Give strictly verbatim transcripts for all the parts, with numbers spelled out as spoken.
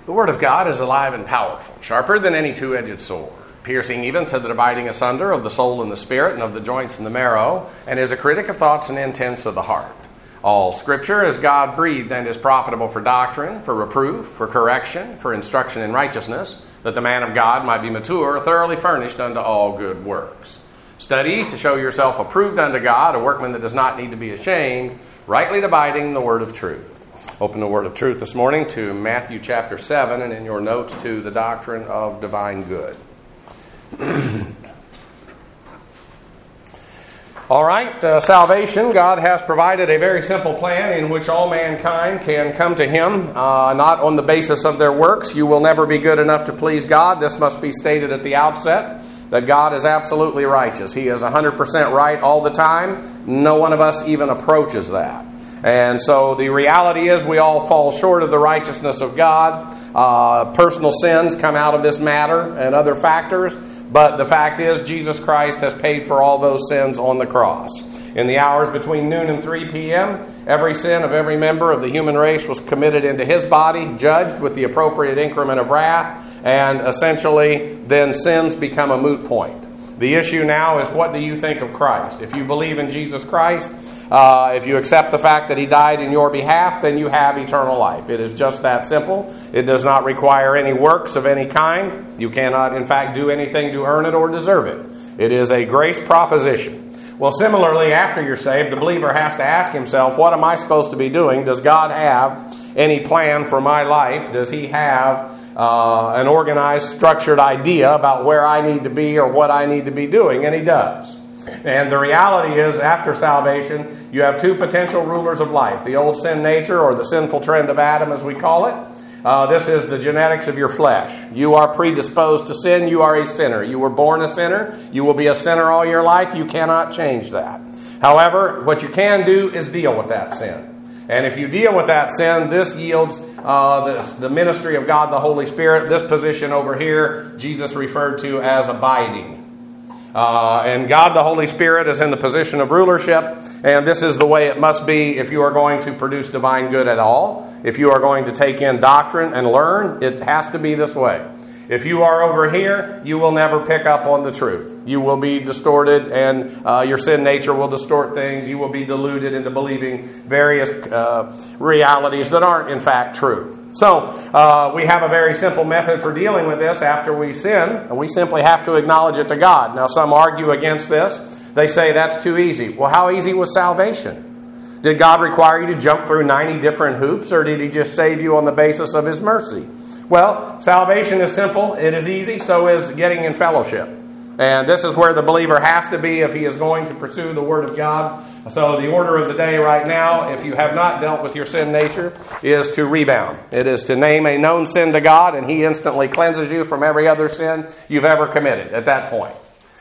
The Word of God is alive and powerful, sharper than any two-edged sword, piercing even to the dividing asunder of the soul and the spirit and of the joints and the marrow, and is a critic of thoughts and intents of the heart. All Scripture is God-breathed and is profitable for doctrine, for reproof, for correction, for instruction in righteousness, that the man of God might be mature, thoroughly furnished unto all good works. Study to show yourself approved unto God, a workman that does not need to be ashamed, rightly dividing the word of truth. Open the word of truth this morning to Matthew chapter seven, and in your notes to the doctrine of divine good. All right, uh, salvation. God has provided a very simple plan in which all mankind can come to Him, uh, not on the basis of their works. You will never be good enough to please God. This must be stated at the outset, that God is absolutely righteous. He is one hundred percent right all the time. No one of us even approaches that. And so the reality is we all fall short of the righteousness of God. Uh, personal sins come out of this matter and other factors. But the fact is Jesus Christ has paid for all those sins on the cross. In the hours between noon and three p.m., every sin of every member of the human race was committed into His body, judged with the appropriate increment of wrath, and essentially then sins become a moot point. The issue now is, what do you think of Christ? If you believe in Jesus Christ, uh, if you accept the fact that He died in your behalf, then you have eternal life. It is just that simple. It does not require any works of any kind. You cannot, in fact, do anything to earn it or deserve it. It is a grace proposition. Well, similarly, after you're saved, the believer has to ask himself, what am I supposed to be doing? Does God have any plan for my life? Does He have uh, an organized, structured idea about where I need to be or what I need to be doing? And He does. And the reality is, after salvation, you have two potential rulers of life. The old sin nature, or the sinful trend of Adam, as we call it. Uh, this is the genetics of your flesh. You are predisposed to sin. You are a sinner. You were born a sinner. You will be a sinner all your life. You cannot change that. However, what you can do is deal with that sin. And if you deal with that sin, this yields uh, this, the ministry of God the Holy Spirit. This position over here, Jesus referred to as abiding. Uh, and God the Holy Spirit is in the position of rulership, and this is the way it must be if you are going to produce divine good at all. If you are going to take in doctrine and learn, it has to be this way. If you are over here, you will never pick up on the truth. You will be distorted, and uh, your sin nature will distort things. You will be deluded into believing various uh, realities that aren't in fact true. So, uh, we have a very simple method for dealing with this after we sin, and we simply have to acknowledge it to God. Now, some argue against this. They say that's too easy. Well, how easy was salvation? Did God require you to jump through ninety different hoops, or did He just save you on the basis of His mercy? Well, salvation is simple. It is easy. So is getting in fellowship. And this is where the believer has to be if he is going to pursue the Word of God. So the order of the day right now, if you have not dealt with your sin nature, is to rebound. It is to name a known sin to God, and He instantly cleanses you from every other sin you've ever committed at that point.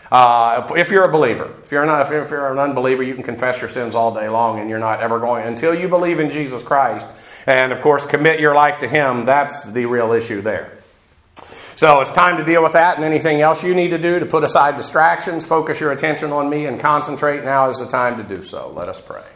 Uh, if you're a believer, if you're not, if you're, if you're an unbeliever, you can confess your sins all day long, and you're not ever going until you believe in Jesus Christ, and of course commit your life to Him. That's the real issue there. So it's time to deal with that, and anything else you need to do to put aside distractions, focus your attention on me, and concentrate. Now is the time to do so. Let us pray.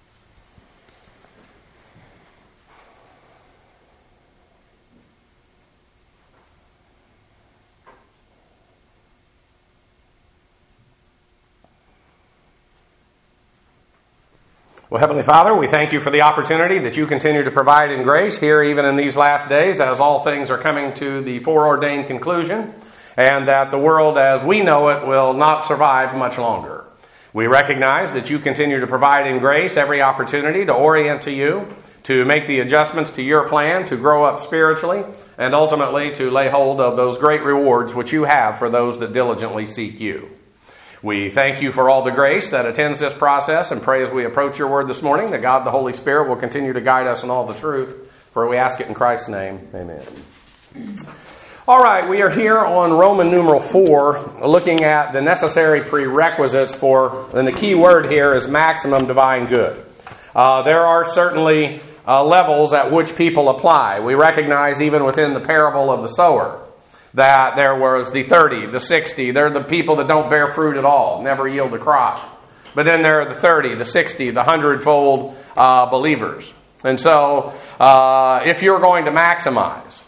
Well, Heavenly Father, we thank You for the opportunity that You continue to provide in grace here, even in these last days, as all things are coming to the foreordained conclusion, and that the world as we know it will not survive much longer. We recognize that You continue to provide in grace every opportunity to orient to You, to make the adjustments to Your plan, to grow up spiritually, and ultimately to lay hold of those great rewards which You have for those that diligently seek You. We thank You for all the grace that attends this process, and pray as we approach Your Word this morning that God the Holy Spirit will continue to guide us in all the truth. For we ask it in Christ's name. Amen. All right, we are here on Roman numeral four, looking at the necessary prerequisites for, and the key word here is maximum divine good. Uh, there are certainly uh, levels at which people apply. We recognize even within the parable of the sower that there was the thirty, the sixty. They're the people that don't bear fruit at all, never yield a crop. But then there are the thirty, the sixty, the hundredfold uh, believers. And so uh, if you're going to maximize,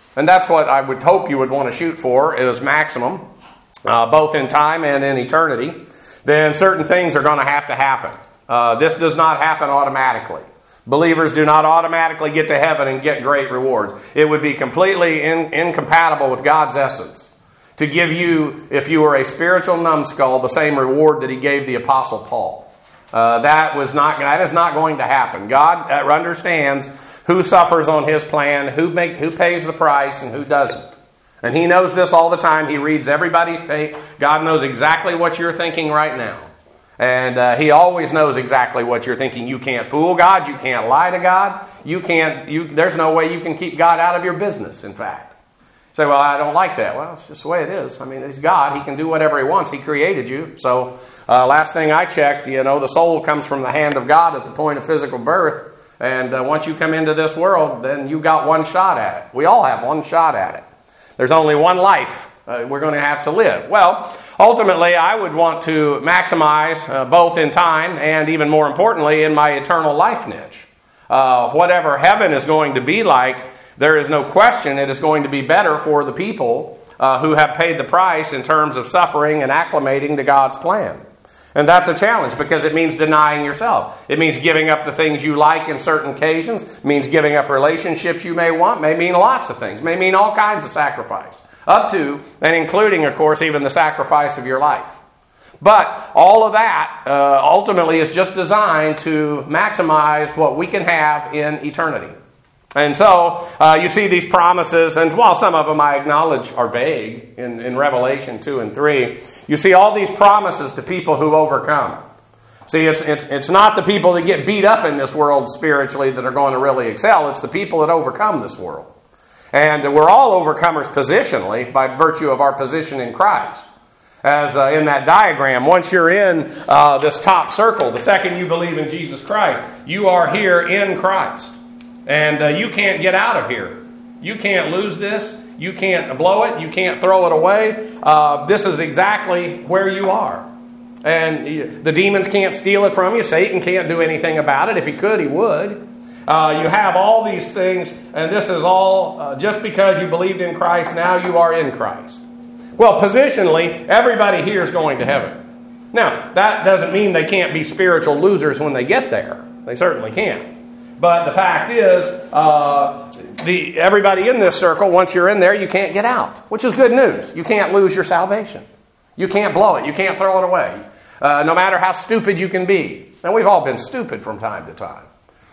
and that's what I would hope you would want to shoot for, is maximum, uh, both in time and in eternity, then certain things are going to have to happen. Uh, this does not happen automatically. Believers do not automatically get to heaven and get great rewards. It would be completely in, incompatible with God's essence to give you, if you were a spiritual numbskull, the same reward that He gave the Apostle Paul. Uh, that was not. That is not going to happen. God understands who suffers on His plan, who make, who pays the price, and who doesn't. And He knows this all the time. He reads everybody's fate. God knows exactly what you're thinking right now. And uh, He always knows exactly what you're thinking. You can't fool God. You can't lie to God. You can't. You, there's no way you can keep God out of your business, in fact. Say, well, I don't like that. Well, it's just the way it is. I mean, He's God. He can do whatever He wants. He created you. So uh, last thing I checked, you know, the soul comes from the hand of God at the point of physical birth. And uh, once you come into this world, then you got one shot at it. We all have one shot at it. There's only one life uh, we're going to have to live. Well, ultimately, I would want to maximize uh, both in time and, even more importantly, in my eternal life niche. Uh, whatever heaven is going to be like, there is no question it is going to be better for the people uh, who have paid the price in terms of suffering and acclimating to God's plan. And that's a challenge because it means denying yourself. It means giving up the things you like in certain occasions. It means giving up relationships you may want. It may mean lots of things. It may mean all kinds of sacrifice. Up to and including, of course, even the sacrifice of your life. But all of that uh, ultimately is just designed to maximize what we can have in eternity. And so uh, you see these promises, and while some of them I acknowledge are vague in, in Revelation two and three, you see all these promises to people who overcome. See, it's, it's, it's not the people that get beat up in this world spiritually that are going to really excel. It's the people that overcome this world. And we're all overcomers positionally by virtue of our position in Christ. As uh, in that diagram, once you're in uh, this top circle, the second you believe in Jesus Christ, you are here in Christ. And uh, you can't get out of here. You can't lose this. You can't blow it. You can't throw it away. Uh, this is exactly where you are. And the demons can't steal it from you. Satan can't do anything about it. If he could, he would. Uh, you have all these things, and this is all uh, just because you believed in Christ, now you are in Christ. Well, positionally, everybody here is going to heaven. Now, that doesn't mean they can't be spiritual losers when they get there. They certainly can. But the fact is, uh, the everybody in this circle, once you're in there, you can't get out, which is good news. You can't lose your salvation. You can't blow it. You can't throw it away, uh, no matter how stupid you can be. And we've all been stupid from time to time.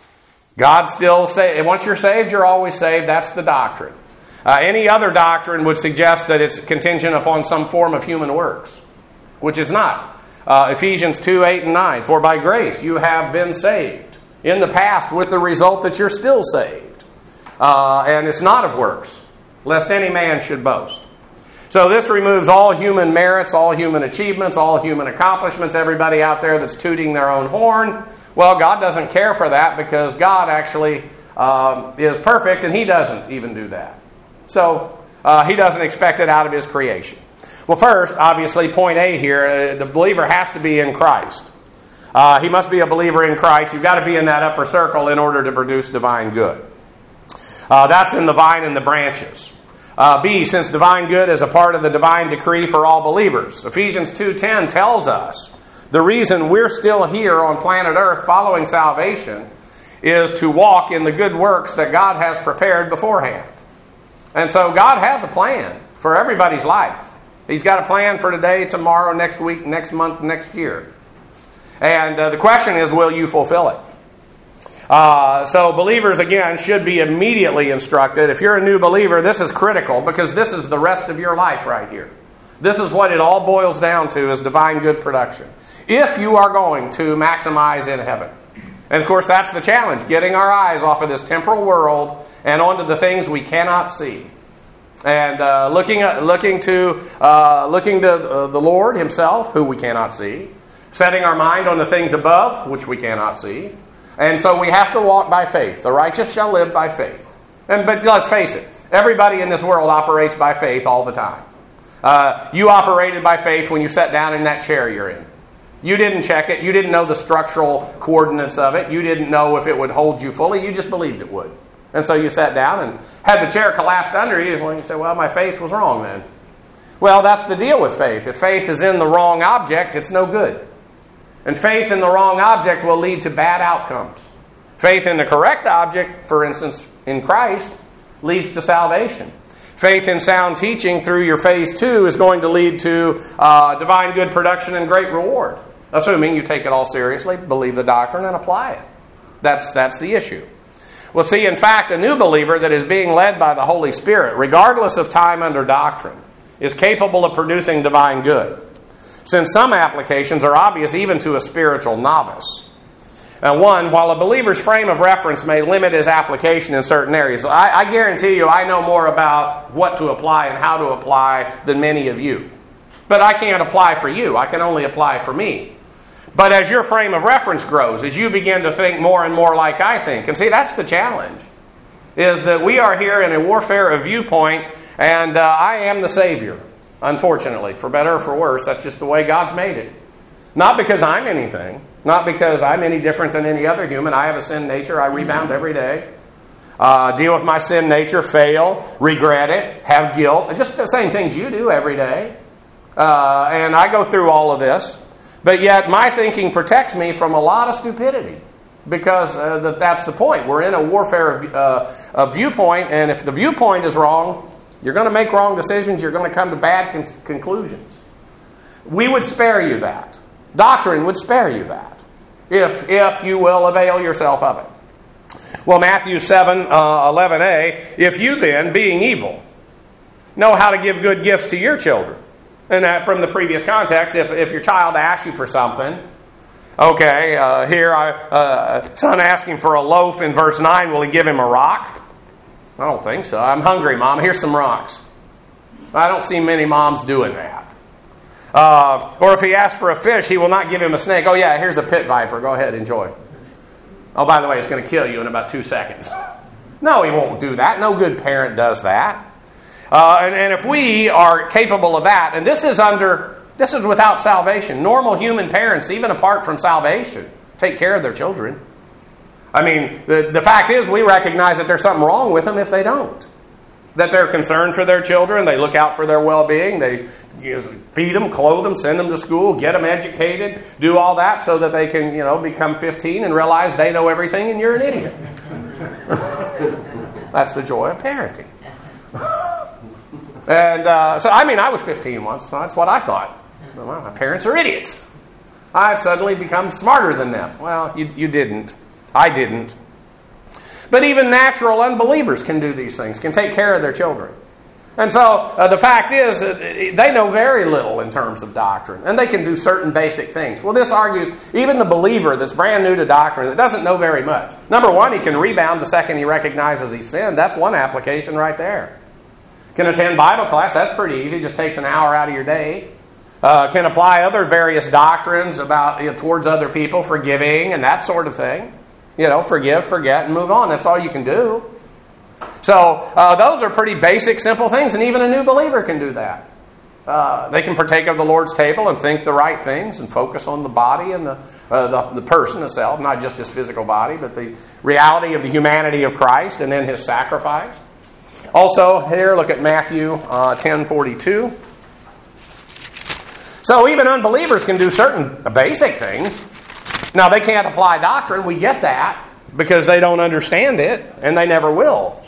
God still say, once you're saved, you're always saved. That's the doctrine. Uh, any other doctrine would suggest that it's contingent upon some form of human works, which it's not. Uh, Ephesians two, eight, and nine. For by grace you have been saved. In the past, with the result that you're still saved. Uh, and it's not of works, lest any man should boast. So this removes all human merits, all human achievements, all human accomplishments, everybody out there that's tooting their own horn. Well, God doesn't care for that because God actually uh, is perfect and He doesn't even do that. So uh, He doesn't expect it out of His creation. Well, first, obviously, point A here, uh, the believer has to be in Christ. Uh, he must be a believer in Christ. You've got to be in that upper circle in order to produce divine good. Uh, that's in the vine and the branches. Uh, B, since divine good is a part of the divine decree for all believers. Ephesians two ten tells us the reason we're still here on planet Earth following salvation is to walk in the good works that God has prepared beforehand. And so God has a plan for everybody's life. He's got a plan for today, tomorrow, next week, next month, next year. And uh, the question is, will you fulfill it? Uh, so believers, again, should be immediately instructed. If you're a new believer, this is critical because this is the rest of your life right here. This is what it all boils down to, is divine good production. If you are going to maximize in heaven. And of course, that's the challenge, getting our eyes off of this temporal world and onto the things we cannot see. And uh, looking at, looking to, uh, looking to uh, the Lord Himself, who we cannot see. Setting our mind on the things above, which we cannot see. And so we have to walk by faith. The righteous shall live by faith. And But let's face it, everybody in this world operates by faith all the time. Uh, you operated by faith when you sat down in that chair you're in. You didn't check it. You didn't know the structural coordinates of it. You didn't know if it would hold you fully. You just believed it would. And so you sat down and had the chair collapsed under you. Well, you say, well, my faith was wrong then. Well, that's the deal with faith. If faith is in the wrong object, it's no good. And faith in the wrong object will lead to bad outcomes. Faith in the correct object, for instance, in Christ, leads to salvation. Faith in sound teaching through your phase two is going to lead to uh, divine good production and great reward. Assuming you take it all seriously, believe the doctrine, and apply it. That's, that's the issue. Well, see, in fact, a new believer that is being led by the Holy Spirit, regardless of time under doctrine, is capable of producing divine good, since some applications are obvious even to a spiritual novice. Now, one, while a believer's frame of reference may limit his application in certain areas, I, I guarantee you I know more about what to apply and how to apply than many of you. But I can't apply for you. I can only apply for me. But as your frame of reference grows, as you begin to think more and more like I think, and see, that's the challenge, is that we are here in a warfare of viewpoint, and uh, I am the Savior, unfortunately. For better or for worse, that's just the way God's made it. Not because I'm anything. Not because I'm any different than any other human. I have a sin nature. I rebound every day. Uh, deal with my sin nature, fail, regret it, have guilt. Just the same things you do every day. Uh, and I go through all of this. But yet my thinking protects me from a lot of stupidity. Because uh, that, that's the point. We're in a warfare of, uh, of viewpoint. And if the viewpoint is wrong, you're going to make wrong decisions. You're going to come to bad con- conclusions. We would spare you that. Doctrine would spare you that. If, if you will avail yourself of it. Well, Matthew seven, eleven a, if you then, being evil, know how to give good gifts to your children. And that from the previous context, if, if your child asks you for something, okay, uh, here, I, uh, son asking for a loaf in verse nine, will he give him a rock? I don't think so. I'm hungry, Mom. Here's some rocks. I don't see many moms doing that. Uh, or if he asks for a fish, he will not give him a snake. Oh yeah, here's a pit viper. Go ahead, enjoy. Oh, by the way, it's going to kill you in about two seconds. No, he won't do that. No good parent does that. Uh, and, and if we are capable of that, and this is under, this is without salvation. Normal human parents, even apart from salvation, take care of their children. I mean, the, the fact is we recognize that there's something wrong with them if they don't. That they're concerned for their children. They look out for their well-being. They you know, feed them, clothe them, send them to school, get them educated, do all that so that they can, you know, become fifteen and realize they know everything and you're an idiot. That's the joy of parenting. And uh, so, I mean, I was fifteen once, so that's what I thought. Well, my parents are idiots. I've suddenly become smarter than them. Well, you, you didn't. I didn't. But even natural unbelievers can do these things, can take care of their children. And so uh, the fact is, uh, they know very little in terms of doctrine. And they can do certain basic things. Well, this argues even the believer that's brand new to doctrine, that doesn't know very much. Number one, he can rebound the second he recognizes he's sinned. That's one application right there. Can attend Bible class. That's pretty easy. Just takes an hour out of your day. Uh, can apply other various doctrines about you know, towards other people, forgiving and that sort of thing. You know, forgive, forget, and move on. That's all you can do. So, uh, those are pretty basic, simple things, and even a new believer can do that. Uh, they can partake of the Lord's table and think the right things and focus on the body and the, uh, the, the person itself, not just his physical body, but the reality of the humanity of Christ and then his sacrifice. Also, here, look at Matthew uh, ten forty-two. So, even unbelievers can do certain basic things. Now, they can't apply doctrine. We get that because they don't understand it, and they never will.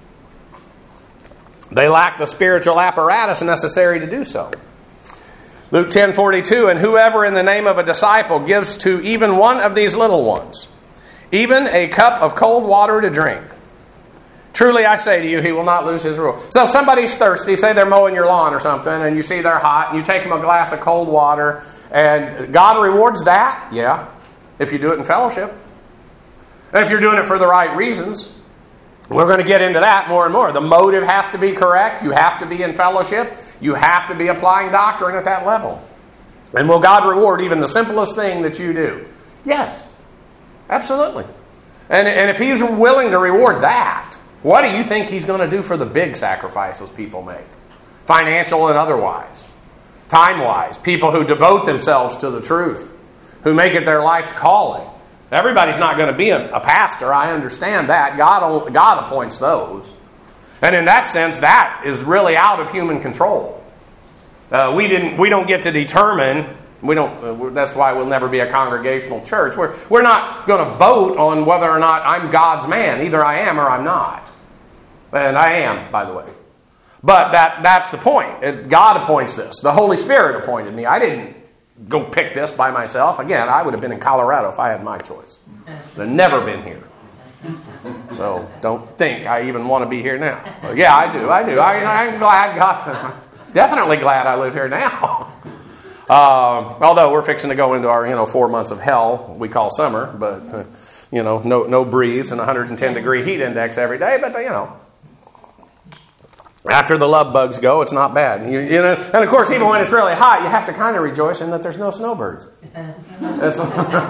They lack the spiritual apparatus necessary to do so. Luke ten forty-two, and whoever in the name of a disciple gives to even one of these little ones, even a cup of cold water to drink, truly I say to you, he will not lose his rule. So if somebody's thirsty, say they're mowing your lawn or something, and you see they're hot, and you take them a glass of cold water, and God rewards that? Yeah. If you do it in fellowship. And if you're doing it for the right reasons. We're going to get into that more and more. The motive has to be correct. You have to be in fellowship. You have to be applying doctrine at that level. And will God reward even the simplest thing that you do? Yes. Absolutely. And, and if He's willing to reward that, what do you think He's going to do for the big sacrifices people make? Financial and otherwise. Time-wise. People who devote themselves to the truth. Who make it their life's calling. Everybody's not going to be a, a pastor. I understand that. God, God appoints those. And in that sense, that is really out of human control. Uh, we didn't. We don't get to determine. We don't. Uh, that's why we'll never be a congregational church. We're we're not going to vote on whether or not I'm God's man. Either I am or I'm not. And I am, by the way. But that that's the point. It, God appoints this. The Holy Spirit appointed me. I didn't go pick this by myself. Again, I would have been in Colorado if I had my choice. I've never been here. So don't think I even want to be here now. Well, yeah, I do. I do. I, I'm glad God. Definitely glad I live here now. Uh, although we're fixing to go into our, you know, four months of hell we call summer, but uh, you know, no no breeze and one hundred ten degree heat index every day. But you know, after the love bugs go, it's not bad. You, you know, and of course, even when it's really hot, you have to kind of rejoice in that there's no snowbirds. It's,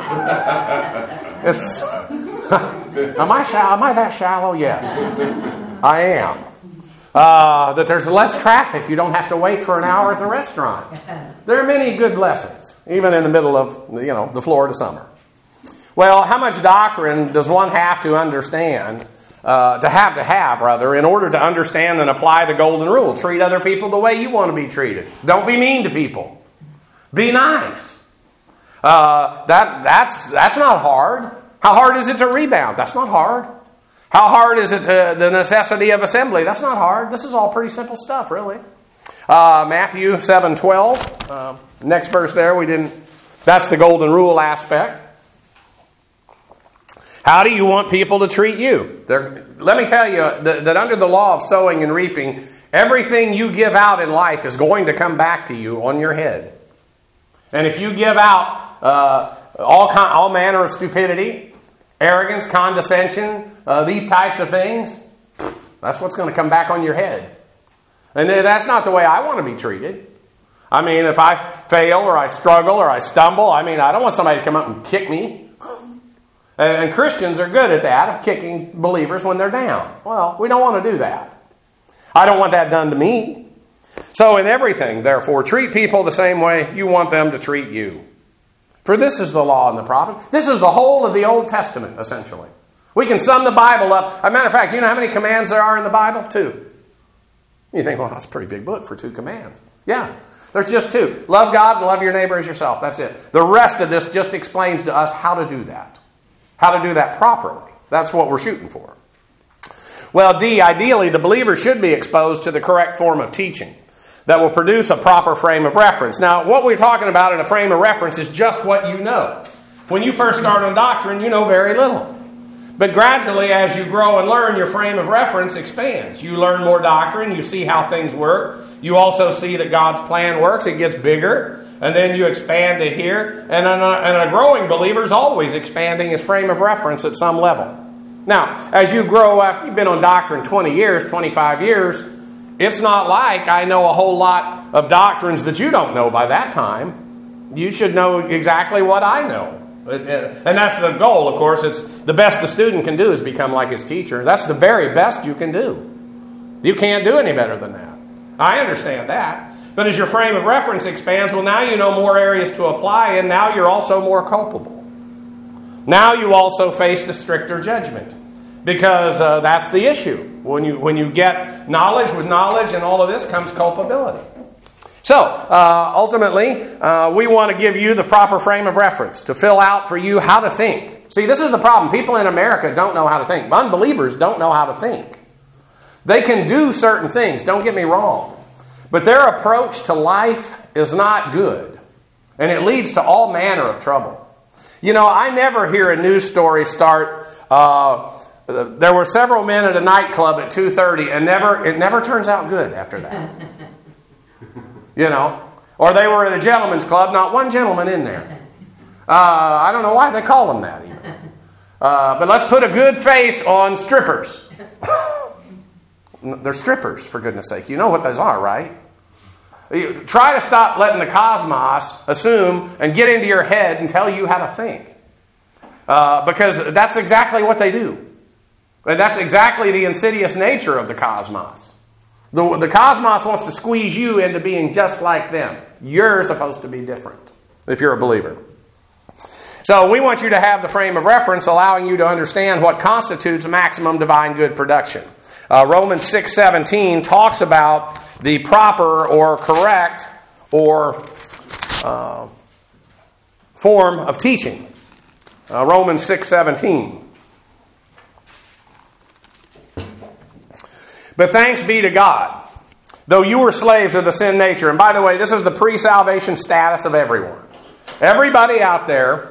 it's am I shallow? Am I that shallow? Yes, I am. Uh, that there's less traffic. You don't have to wait for an hour at the restaurant. There are many good blessings, even in the middle of, you know, the Florida summer. Well, how much doctrine does one have to understand, uh, to have to have, rather, in order to understand and apply the golden rule? Treat other people the way you want to be treated. Don't be mean to people. Be nice. Uh, that that's that's not hard. How hard is it to rebound? That's not hard. How hard is it to the necessity of assembly? That's not hard. This is all pretty simple stuff, really. Uh, Matthew seven twelve. Uh, next verse there, we didn't. That's the golden rule aspect. How do you want people to treat you? They're, let me tell you that, that under the law of sowing and reaping, everything you give out in life is going to come back to you on your head. And if you give out uh, all con- all manner of stupidity, arrogance, condescension, uh, these types of things, that's what's going to come back on your head. And that's not the way I want to be treated. I mean, if I fail or I struggle or I stumble, I mean, I don't want somebody to come up and kick me. And, and Christians are good at that, of kicking believers when they're down. Well, we don't want to do that. I don't want that done to me. So in everything, therefore, treat people the same way you want them to treat you. For this is the law and the prophets. This is the whole of the Old Testament, essentially. We can sum the Bible up. As a matter of fact, you know how many commands there are in the Bible? Two. You think, well, that's a pretty big book for two commands. Yeah, there's just two. Love God and love your neighbor as yourself. That's it. The rest of this just explains to us how to do that. How to do that properly. That's what we're shooting for. Well, D, ideally, the believer should be exposed to the correct form of teaching that will produce a proper frame of reference. Now, what we're talking about in a frame of reference is just what you know. When you first start on doctrine, you know very little. But gradually, as you grow and learn, your frame of reference expands. You learn more doctrine. You see how things work. You also see that God's plan works. It gets bigger. And then you expand to here. And a, and a growing believer is always expanding his frame of reference at some level. Now, as you grow up, you've been on doctrine twenty years, twenty-five years. It's not like I know a whole lot of doctrines that you don't know by that time. You should know exactly what I know. And that's the goal, of course. It's the best the student can do is become like his teacher. That's the very best you can do. You can't do any better than that. I understand that. But as your frame of reference expands, well, now you know more areas to apply, and now you're also more culpable. Now you also face the stricter judgment. Because uh, that's the issue. When you when you get knowledge, with knowledge and all of this comes culpability. So, uh, ultimately, uh, we want to give you the proper frame of reference to fill out for you how to think. See, this is the problem. People in America don't know how to think. Unbelievers don't know how to think. They can do certain things, don't get me wrong. But their approach to life is not good. And it leads to all manner of trouble. You know, I never hear a news story start... Uh, There were several men at a nightclub at two thirty, and never it never turns out good after that. You know? Or they were at a gentleman's club, not one gentleman in there. Uh, I don't know why they call them that even. Uh, but let's put a good face on strippers. They're strippers, for goodness sake. You know what those are, right? You try to stop letting the cosmos assume and get into your head and tell you how to think. Uh, because that's exactly what they do. And that's exactly the insidious nature of the cosmos. The, the cosmos wants to squeeze you into being just like them. You're supposed to be different if you're a believer. So we want you to have the frame of reference allowing you to understand what constitutes maximum divine good production. Uh, Romans six seventeen talks about the proper or correct or uh, form of teaching. Uh, Romans six seventeen. But thanks be to God, though you were slaves of the sin nature. And by the way, this is the pre-salvation status of everyone. Everybody out there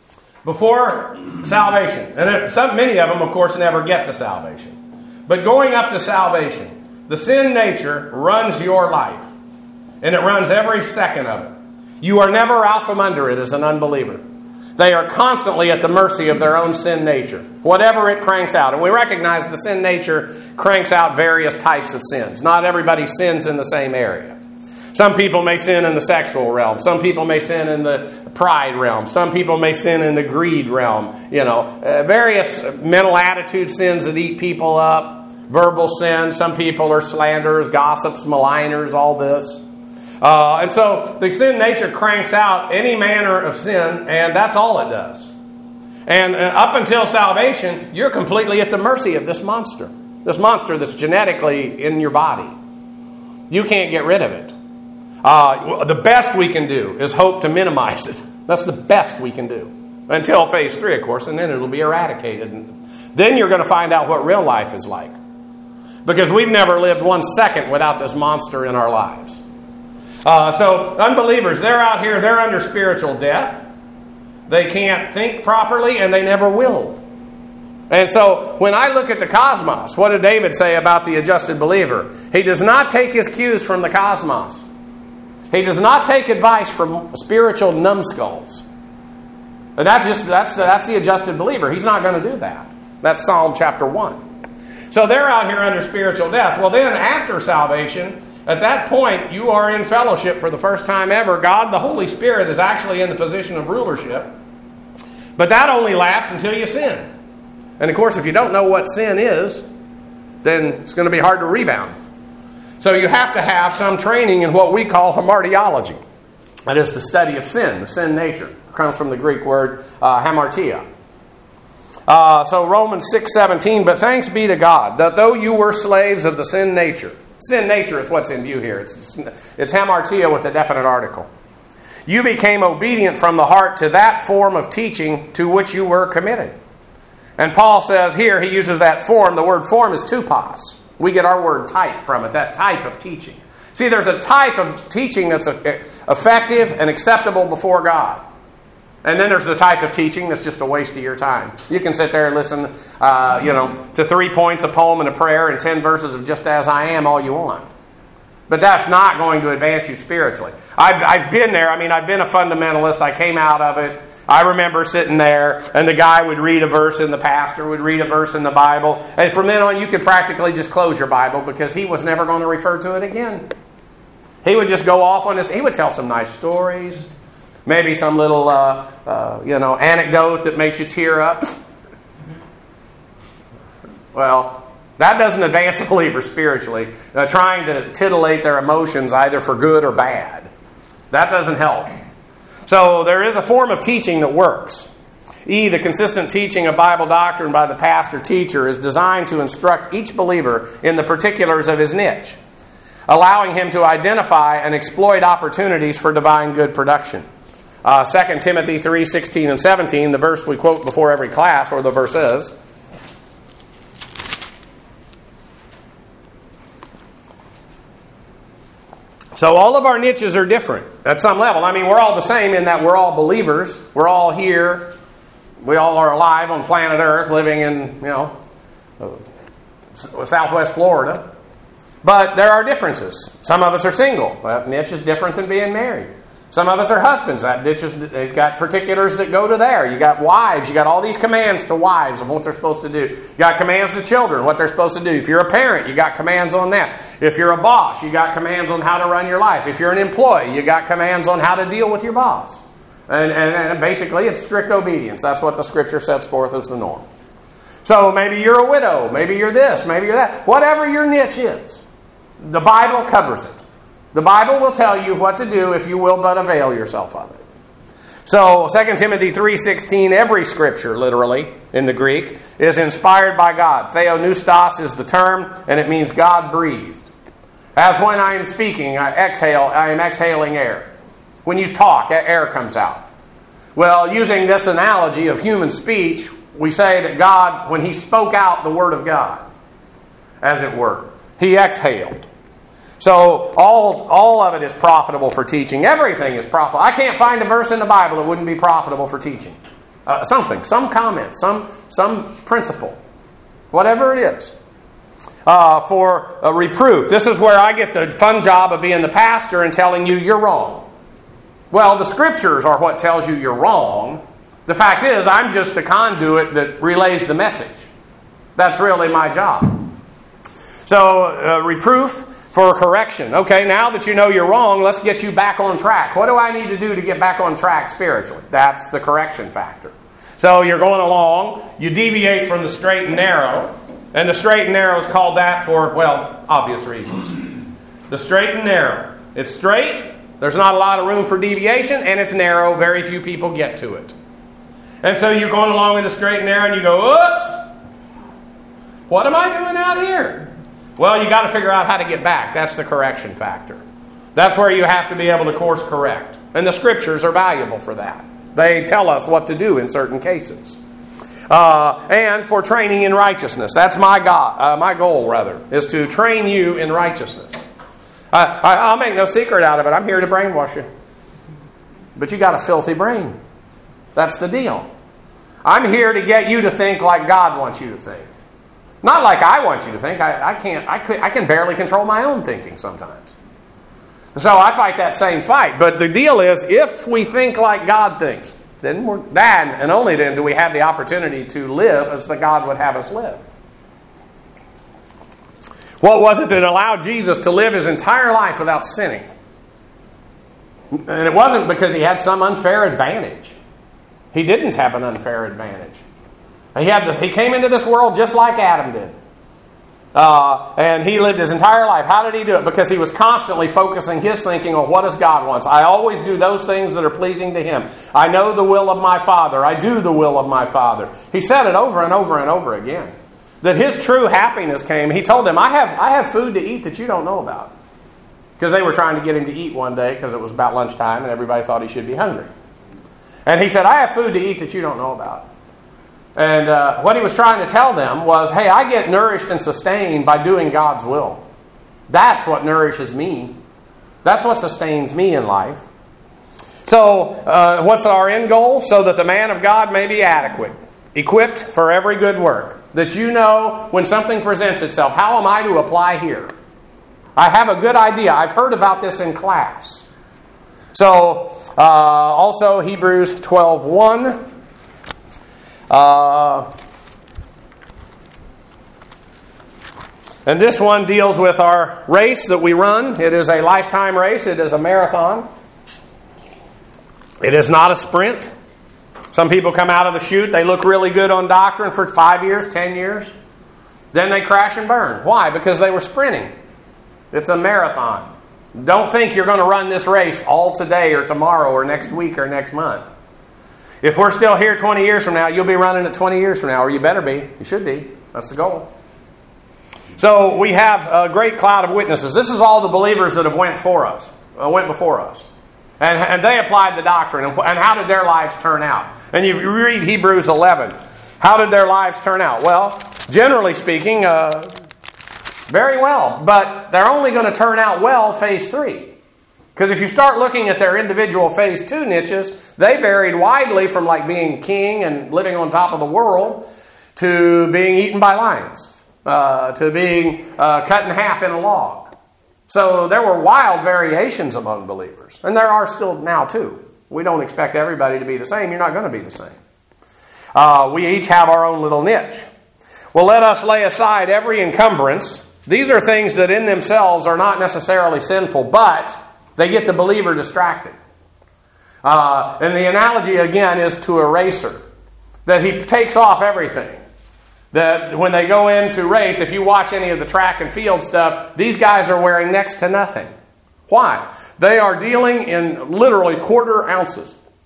before salvation. And it, some, many of them, of course, never get to salvation. But going up to salvation, the sin nature runs your life. And it runs every second of it. You are never out from under it as an unbeliever. They are constantly at the mercy of their own sin nature, whatever it cranks out. And we recognize the sin nature cranks out various types of sins. Not everybody sins in the same area. Some people may sin in the sexual realm. Some people may sin in the pride realm. Some people may sin in the greed realm. You know, uh, various mental attitude sins that eat people up. Verbal sins. Some people are slanderers, gossips, maligners, all this. Uh, and so the sin nature cranks out any manner of sin, and that's all it does. And uh, up until salvation, you're completely at the mercy of this monster. This monster that's genetically in your body. You can't get rid of it. Uh, the best we can do is hope to minimize it. That's the best we can do. Until phase three, of course, and then it'll be eradicated. And then you're going to find out what real life is like. Because we've never lived one second without this monster in our lives. Uh, so, unbelievers, they're out here, they're under spiritual death. They can't think properly, and they never will. And so, when I look at the cosmos, what did David say about the adjusted believer? He does not take his cues from the cosmos. He does not take advice from spiritual numbskulls. And that's just that's that's the adjusted believer. He's not going to do that. That's Psalm chapter one. So they're out here under spiritual death. Well, then after salvation, at that point, you are in fellowship for the first time ever. God, the Holy Spirit, is actually in the position of rulership. But that only lasts until you sin. And of course, if you don't know what sin is, then it's going to be hard to rebound. So you have to have some training in what we call hamartiology. That is the study of sin, the sin nature. It comes from the Greek word uh, hamartia. Uh, so Romans six seventeen, but thanks be to God, that though you were slaves of the sin nature. Sin nature is what's in view here. It's, it's hamartia with a definite article. You became obedient from the heart to that form of teaching to which you were committed. And Paul says here, he uses that form. The word form is tupos. We get our word type from it, that type of teaching. See, there's a type of teaching that's effective and acceptable before God. And then there's the type of teaching that's just a waste of your time. You can sit there and listen, uh, you know, to three points, a poem, and a prayer, and ten verses of Just As I Am all you want. But that's not going to advance you spiritually. I've, I've been there. I mean, I've been a fundamentalist. I came out of it. I remember sitting there, and the guy would read a verse, and the pastor would read a verse in the Bible. And from then on, you could practically just close your Bible because he was never going to refer to it again. He would just go off on this. He would tell some nice stories. Maybe some little, uh, uh, you know, anecdote that makes you tear up. Well, that doesn't advance a believer spiritually. Uh, trying to titillate their emotions either for good or bad. That doesn't help. So there is a form of teaching that works. E, the consistent teaching of Bible doctrine by the pastor teacher is designed to instruct each believer in the particulars of his niche, allowing him to identify and exploit opportunities for divine good production. Uh, Second Timothy three sixteen and seventeen, the verse we quote before every class, or the verse is, so all of our niches are different at some level. I mean, we're all the same in that we're all believers. We're all here. We all are alive on planet Earth, living in, you know, uh, Southwest Florida. But there are differences. Some of us are single. That niche is different than being married. Some of us are husbands. That niche is, they've got particulars that go to there. You got wives. You got all these commands to wives of what they're supposed to do. You got commands to children, what they're supposed to do. If you're a parent, you got commands on that. If you're a boss, you got commands on how to run your life. If you're an employee, you got commands on how to deal with your boss. And, and, and basically, it's strict obedience. That's what the Scripture sets forth as the norm. So maybe you're a widow. Maybe you're this. Maybe you're that. Whatever your niche is, the Bible covers it. The Bible will tell you what to do if you will but avail yourself of it. So Second Timothy three sixteen, every scripture, literally, in the Greek, is inspired by God. Theopneustos is the term, and it means God breathed. As when I am speaking, I exhale, I am exhaling air. When you talk, air comes out. Well, using this analogy of human speech, we say that God, when He spoke out the Word of God, as it were, He exhaled. So all, all of it is profitable for teaching. Everything is profitable. I can't find a verse in the Bible that wouldn't be profitable for teaching. Uh, something, some comment, some, some principle. Whatever it is. Uh, for a reproof. This is where I get the fun job of being the pastor and telling you you're wrong. Well, the Scriptures are what tells you you're wrong. The fact is, I'm just the conduit that relays the message. That's really my job. So, uh, reproof for correction. Okay, now that you know you're wrong, let's get you back on track. What do I need to do to get back on track spiritually? That's the correction factor. So you're going along, you deviate from the straight and narrow, and the straight and narrow is called that for, well, obvious reasons. The straight and narrow. It's straight, there's not a lot of room for deviation, and it's narrow, very few people get to it. And so you're going along in the straight and narrow, and you go, oops! What am I doing out here? Well, you got to figure out how to get back. That's the correction factor. That's where you have to be able to course correct. And the Scriptures are valuable for that. They tell us what to do in certain cases. Uh, and for training in righteousness. That's my God, uh, my goal, rather, is to train you in righteousness. Uh, I, I'll make no secret out of it. I'm here to brainwash you. But you got a filthy brain. That's the deal. I'm here to get you to think like God wants you to think. Not like I want you to think. I, I can't. I, could, I can barely control my own thinking sometimes. So I fight that same fight. But the deal is, if we think like God thinks, then we're, then and only then do we have the opportunity to live as the God would have us live. What was it that allowed Jesus to live his entire life without sinning? And it wasn't because he had some unfair advantage. He didn't have an unfair advantage. He had this, he came into this world just like Adam did. Uh, and he lived his entire life. How did he do it? Because he was constantly focusing his thinking on what does God wants. I always do those things that are pleasing to Him. I know the will of my Father. I do the will of my Father. He said it over and over and over again. That his true happiness came. He told them, I have, I have food to eat that you don't know about. Because they were trying to get him to eat one day because it was about lunchtime and everybody thought he should be hungry. And he said, I have food to eat that you don't know about. And uh, what he was trying to tell them was, hey, I get nourished and sustained by doing God's will. That's what nourishes me. That's what sustains me in life. So, uh, what's our end goal? So that the man of God may be adequate, equipped for every good work. That you know when something presents itself, how am I to apply here? I have a good idea. I've heard about this in class. So, uh, also Hebrews twelve one. Uh, and this one deals with our race that we run. It is a lifetime race. It is a marathon. It is not a sprint. Some people come out of the chute. They look really good on doctrine for five years, ten years. Then they crash and burn. Why? Because they were sprinting. It's a marathon. Don't think you're going to run this race all today or tomorrow or next week or next month. If we're still here twenty years from now, you'll be running it twenty years from now, or you better be. You should be. That's the goal. So we have a great cloud of witnesses. This is all the believers that have went for us, uh, went before us. And, and they applied the doctrine. And, and how did their lives turn out? And you read Hebrews eleven. How did their lives turn out? Well, generally speaking, uh, very well. But they're only going to turn out well phase three. Because if you start looking at their individual phase two niches, they varied widely from like being king and living on top of the world to being eaten by lions, uh, to being uh, cut in half in a log. So there were wild variations among believers. And there are still now too. We don't expect everybody to be the same. You're not going to be the same. Uh, we each have our own little niche. Well, let us lay aside every encumbrance. These are things that in themselves are not necessarily sinful, but they get the believer distracted. Uh, and the analogy, again, is to a racer. That he takes off everything. That when they go in to race, if you watch any of the track and field stuff, these guys are wearing next to nothing. Why? They are dealing in literally quarter ounces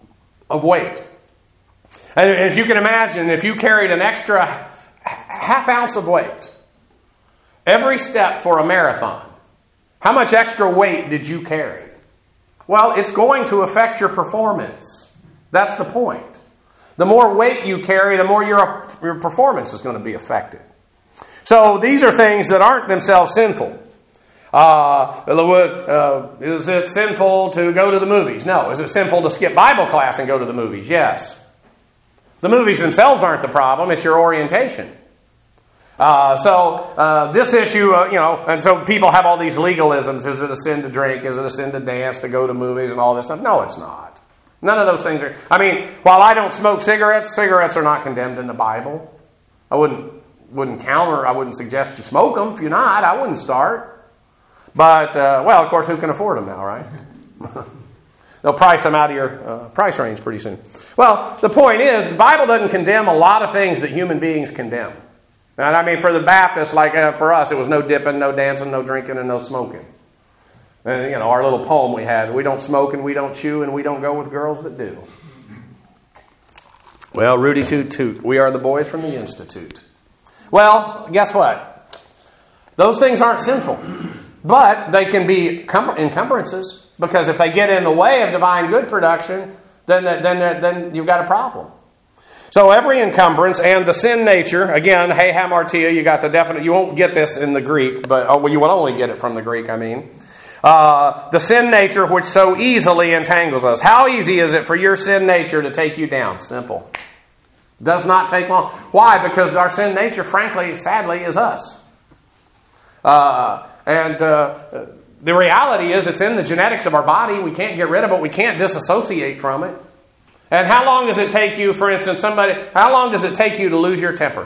of weight. And if you can imagine, if you carried an extra half ounce of weight every step for a marathon, how much extra weight did you carry? Well, it's going to affect your performance. That's the point. The more weight you carry, the more your, your performance is going to be affected. So these are things that aren't themselves sinful. Uh, uh, is it sinful to go to the movies? No. Is it sinful to skip Bible class and go to the movies? Yes. The movies themselves aren't the problem. It's your orientation. Uh, so uh, this issue, uh, you know, and so people have all these legalisms. Is it a sin to drink? Is it a sin to dance, to go to movies and all this stuff? No, it's not. None of those things are. I mean, while I don't smoke cigarettes, cigarettes are not condemned in the Bible. I wouldn't wouldn't counter. I wouldn't suggest you smoke them. If you're not, I wouldn't start. But, uh, well, of course, who can afford them now, right? They'll price them out of your uh, price range pretty soon. Well, the point is, the Bible doesn't condemn a lot of things that human beings condemn. And I mean, for the Baptists, like uh, for us, it was no dipping, no dancing, no drinking, and no smoking. And, you know, our little poem we had, we don't smoke and we don't chew and we don't go with girls that do. Well, Rudy Toot Toot, we are the boys from the Institute. Well, guess what? Those things aren't sinful. But they can be encumbrances, because if they get in the way of divine good production, then, then, then you've got a problem. So every encumbrance and the sin nature, again, hey hamartia, you got the definite, you won't get this in the Greek, but oh, well, you will only get it from the Greek, I mean. Uh, the sin nature which so easily entangles us. How easy is it for your sin nature to take you down? Simple. Does not take long. Why? Because our sin nature, frankly, sadly, is us. Uh... And uh, the reality is it's in the genetics of our body. We can't get rid of it. We can't disassociate from it. And how long does it take you, for instance, somebody, how long does it take you to lose your temper?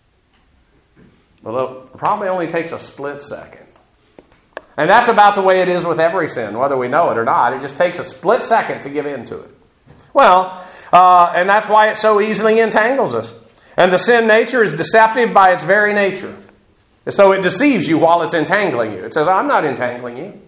Well, it probably only takes a split second. And that's about the way it is with every sin, whether we know it or not. It just takes a split second to give in to it. Well, uh, and that's why it so easily entangles us. And the sin nature is deceptive by its very nature. So it deceives you while it's entangling you. It says, I'm not entangling you.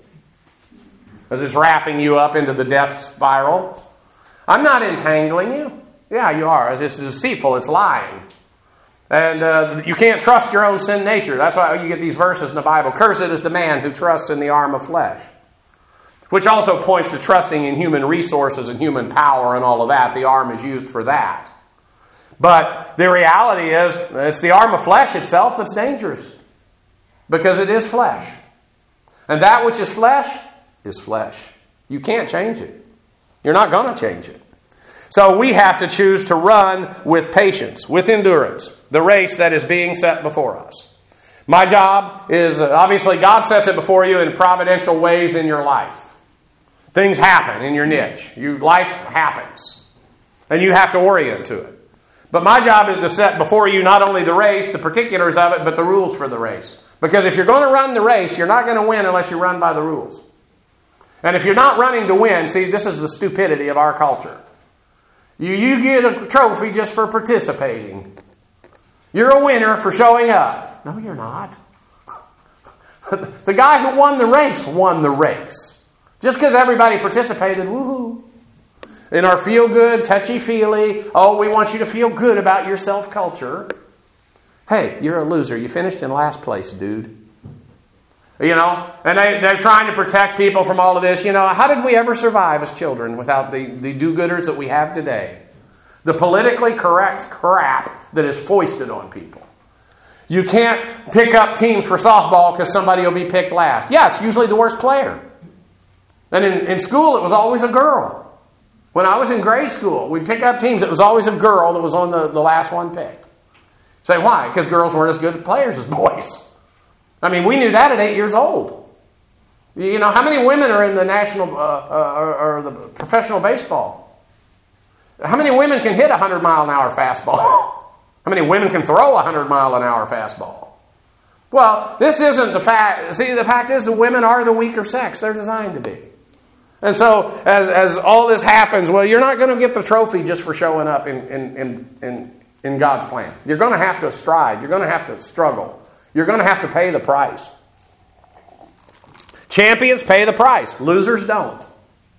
As it's wrapping you up into the death spiral. I'm not entangling you. Yeah, you are. It's deceitful. It's lying. And uh, you can't trust your own sin nature. That's why you get these verses in the Bible. Cursed is the man who trusts in the arm of flesh. Which also points to trusting in human resources and human power and all of that. The arm is used for that. But the reality is, it's the arm of flesh itself that's dangerous. Because it is flesh. And that which is flesh is flesh. You can't change it. You're not going to change it. So we have to choose to run with patience, with endurance, the race that is being set before us. My job is, obviously God sets it before you in providential ways in your life. Things happen in your niche. You, life happens. And you have to orient to it. But my job is to set before you not only the race, the particulars of it, but the rules for the race. Because if you're going to run the race, you're not going to win unless you run by the rules. And if you're not running to win, see, this is the stupidity of our culture. You, you get a trophy just for participating. You're a winner for showing up. No, you're not. The guy who won the race won the race. Just because everybody participated, woohoo. In our feel-good, touchy-feely, oh, we want you to feel good about your self-culture. Hey, you're a loser. You finished in last place, dude. You know, and they, they're trying to protect people from all of this. You know, how did we ever survive as children without the, the do-gooders that we have today? The politically correct crap that is foisted on people. You can't pick up teams for softball because somebody will be picked last. Yeah, it's usually the worst player. And in, in school, it was always a girl. When I was in grade school, we'd pick up teams. It was always a girl that was on the, the last one picked. Say, why? Because girls weren't as good players as boys. I mean, we knew that at eight years old. You know, how many women are in the national uh, uh, or, or the professional baseball? How many women can hit a hundred mile an hour fastball? How many women can throw a hundred mile an hour fastball? Well, this isn't the fact. See, the fact is the women are the weaker sex. They're designed to be. And so, as as all this happens, well, you're not going to get the trophy just for showing up in in in, in, in God's plan. You're going to have to strive. You're going to have to struggle. You're going to have to pay the price. Champions pay the price. Losers don't.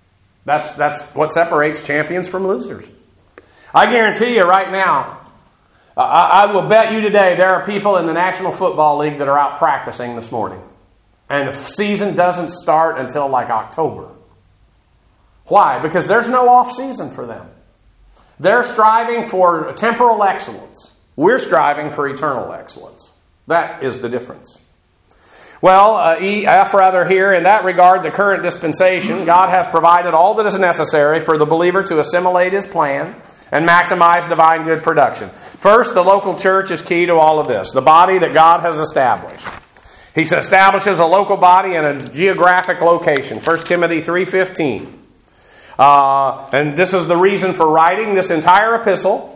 That's, that's what separates champions from losers. I guarantee you right now, uh, I, I will bet you today there are people in the National Football League that are out practicing this morning. And the season doesn't start until like October. Why? Because there's no off season for them. They're striving for temporal excellence. We're striving for eternal excellence. That is the difference. Well, uh, E F rather here, in that regard, the current dispensation, God has provided all that is necessary for the believer to assimilate His plan and maximize divine good production. First, the local church is key to all of this. The body that God has established. He establishes a local body in a geographic location. First Timothy three fifteen. Uh, and this is the reason for writing this entire epistle,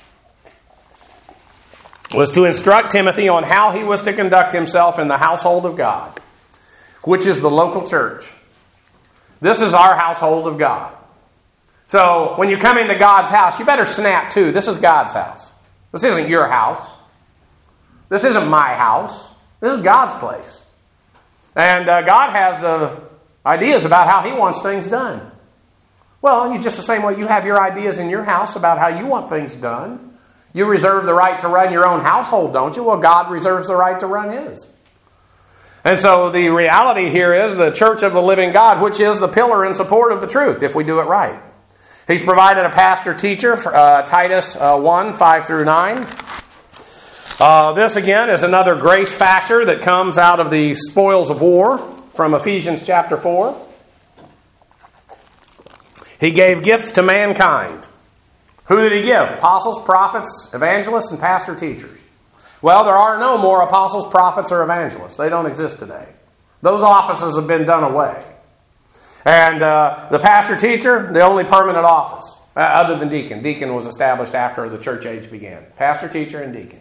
was to instruct Timothy on how he was to conduct himself in the household of God, which is the local church. This is our household of God. So when you come into God's house, you better snap too. This is God's house. This isn't your house. This isn't my house. This is God's place. And uh, God has uh, ideas about how He wants things done. Well, you just the same way you have your ideas in your house about how you want things done. You reserve the right to run your own household, don't you? Well, God reserves the right to run His. And so the reality here is the church of the living God, which is the pillar and support of the truth, if we do it right. He's provided a pastor teacher, uh, Titus uh, one, five through nine. Uh, this, again, is another grace factor that comes out of the spoils of war from Ephesians chapter four. He gave gifts to mankind. Who did He give? Apostles, prophets, evangelists, and pastor teachers. Well, there are no more apostles, prophets, or evangelists. They don't exist today. Those offices have been done away. And uh, the pastor teacher, the only permanent office, uh, other than deacon. Deacon was established after the church age began. Pastor, teacher, and deacon.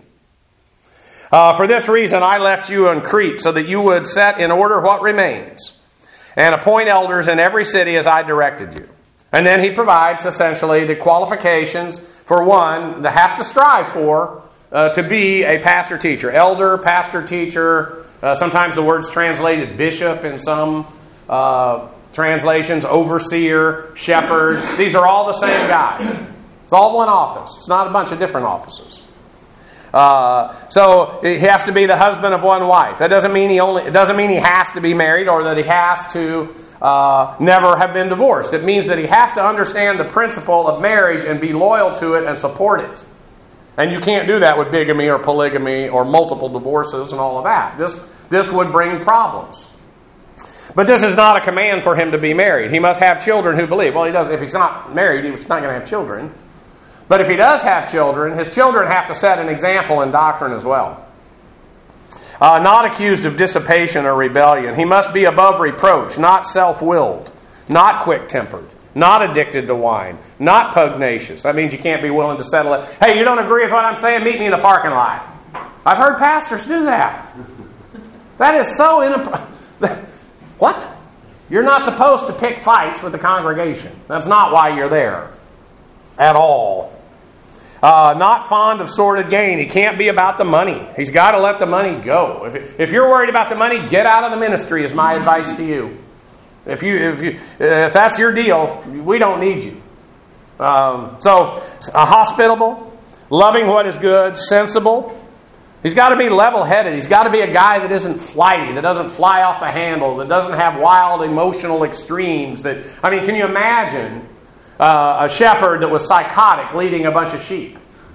Uh, for this reason, I left you in Crete, so that you would set in order what remains, and appoint elders in every city as I directed you. And then he provides, essentially, the qualifications for one that has to strive for uh, to be a pastor-teacher. Elder, pastor-teacher, uh, sometimes the word's translated bishop in some uh, translations, overseer, shepherd. These are all the same guy. It's all one office. It's not a bunch of different offices. Uh, so he has to be the husband of one wife. That doesn't mean he only. It doesn't mean he has to be married or that he has to uh, never have been divorced. It means that he has to understand the principle of marriage and be loyal to it and support it. And you can't do that with bigamy or polygamy or multiple divorces and all of that. This this would bring problems. But this is not a command for him to be married. He must have children who believe. Well, he doesn't. If he's not married, he's not going to have children. But if he does have children, his children have to set an example in doctrine as well. Uh, not accused of dissipation or rebellion. He must be above reproach, not self-willed, not quick-tempered, not addicted to wine, not pugnacious. That means you can't be willing to settle it. Hey, you don't agree with what I'm saying? Meet me in the parking lot. I've heard pastors do that. That is so inappropriate. What? You're not supposed to pick fights with the congregation. That's not why you're there. At all. Uh, not fond of sordid gain. He can't be about the money. He's got to let the money go. If, if you're worried about the money, get out of the ministry is my advice to you. If you if you if that's your deal, we don't need you. Um, so, uh, hospitable, loving what is good, sensible. He's got to be level-headed. He's got to be a guy that isn't flighty, that doesn't fly off the handle, that doesn't have wild emotional extremes. That I mean, can you imagine Uh, a shepherd that was psychotic leading a bunch of sheep?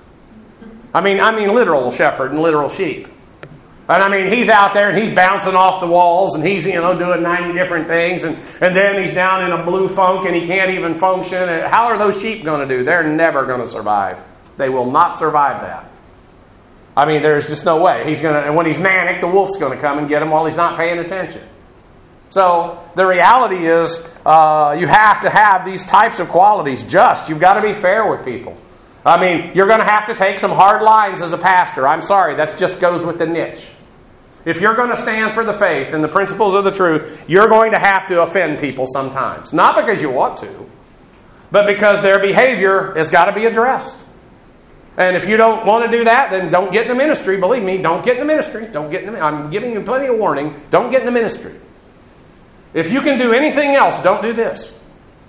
I mean, I mean literal shepherd and literal sheep. And I mean, he's out there and he's bouncing off the walls and he's, you know, doing ninety different things. And, and then he's down in a blue funk and he can't even function. And how are those sheep going to do? They're never going to survive. They will not survive that. I mean, there's just no way. He's going to, and when he's manic, the wolf's going to come and get him while he's not paying attention. So the reality is uh, you have to have these types of qualities. Just, you've got to be fair with people. I mean, you're going to have to take some hard lines as a pastor. I'm sorry, that just goes with the niche. If you're going to stand for the faith and the principles of the truth, you're going to have to offend people sometimes. Not because you want to, but because their behavior has got to be addressed. And if you don't want to do that, then don't get in the ministry. Believe me, don't get in the ministry. Don't get in the, I'm giving you plenty of warning. Don't get in the ministry. If you can do anything else, don't do this.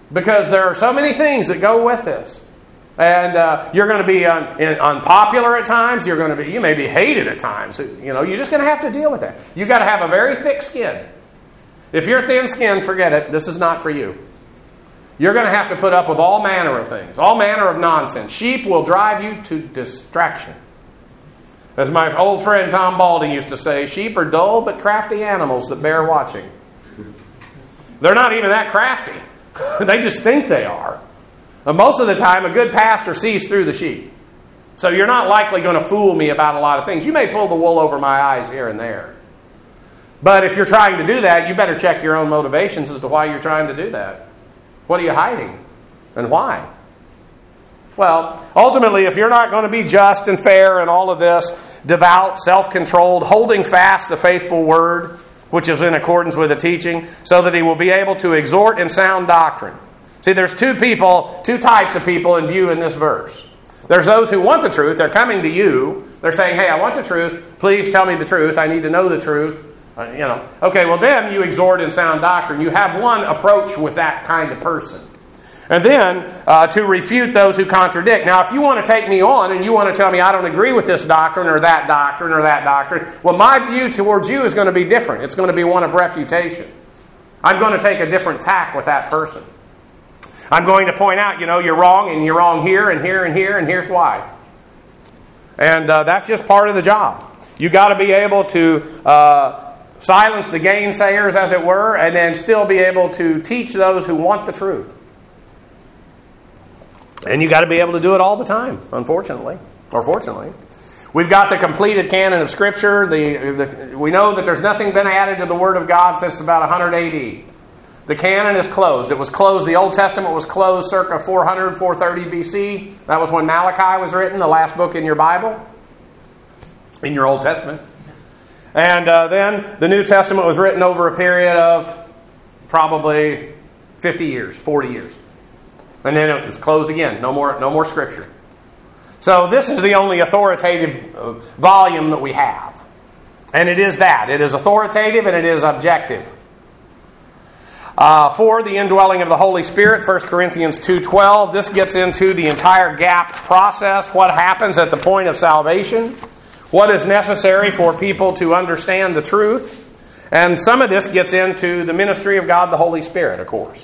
Because there are so many things that go with this. And uh, you're going to be un- in, unpopular at times. You're going to be, you may be hated at times. You know, you're just going to have to deal with that. You've got to have a very thick skin. If you're thin-skinned, forget it. This is not for you. You're going to have to put up with all manner of things, all manner of nonsense. Sheep will drive you to distraction. As my old friend Tom Balding used to say, sheep are dull but crafty animals that bear watching. They're not even that crafty. They just think they are. And most of the time, a good pastor sees through the sheep. So you're not likely going to fool me about a lot of things. You may pull the wool over my eyes here and there. But if you're trying to do that, you better check your own motivations as to why you're trying to do that. What are you hiding? And why? Well, ultimately, if you're not going to be just and fair and all of this, devout, self-controlled, holding fast the faithful word, which is in accordance with the teaching, so that he will be able to exhort in sound doctrine. See, there's two people, two types of people in view in this verse. There's those who want the truth. They're coming to you. They're saying, hey, I want the truth. Please tell me the truth. I need to know the truth. Uh, you know. Okay, well then you exhort in sound doctrine. You have one approach with that kind of person. And then uh, to refute those who contradict. Now, if you want to take me on and you want to tell me I don't agree with this doctrine or that doctrine or that doctrine, well, my view towards you is going to be different. It's going to be one of refutation. I'm going to take a different tack with that person. I'm going to point out, you know, you're wrong and you're wrong here and here and here and here's why. And uh, that's just part of the job. You got to be able to uh, silence the gainsayers, as it were, and then still be able to teach those who want the truth. And you got to be able to do it all the time, unfortunately, or fortunately. We've got the completed canon of Scripture. The, the, we know that there's nothing been added to the Word of God since about one hundred A D. The canon is closed. It was closed. The Old Testament was closed circa four hundred, four thirty B C. That was when Malachi was written, the last book in your Bible, in your Old Testament. And uh, then the New Testament was written over a period of probably fifty years, forty years. And then it was closed again. No more, no more Scripture. So this is the only authoritative uh, volume that we have. And it is that. It is authoritative and it is objective. Uh, for the indwelling of the Holy Spirit, First Corinthians two twelve, this gets into the entire gap process, what happens at the point of salvation, what is necessary for people to understand the truth, and some of this gets into the ministry of God the Holy Spirit, of course.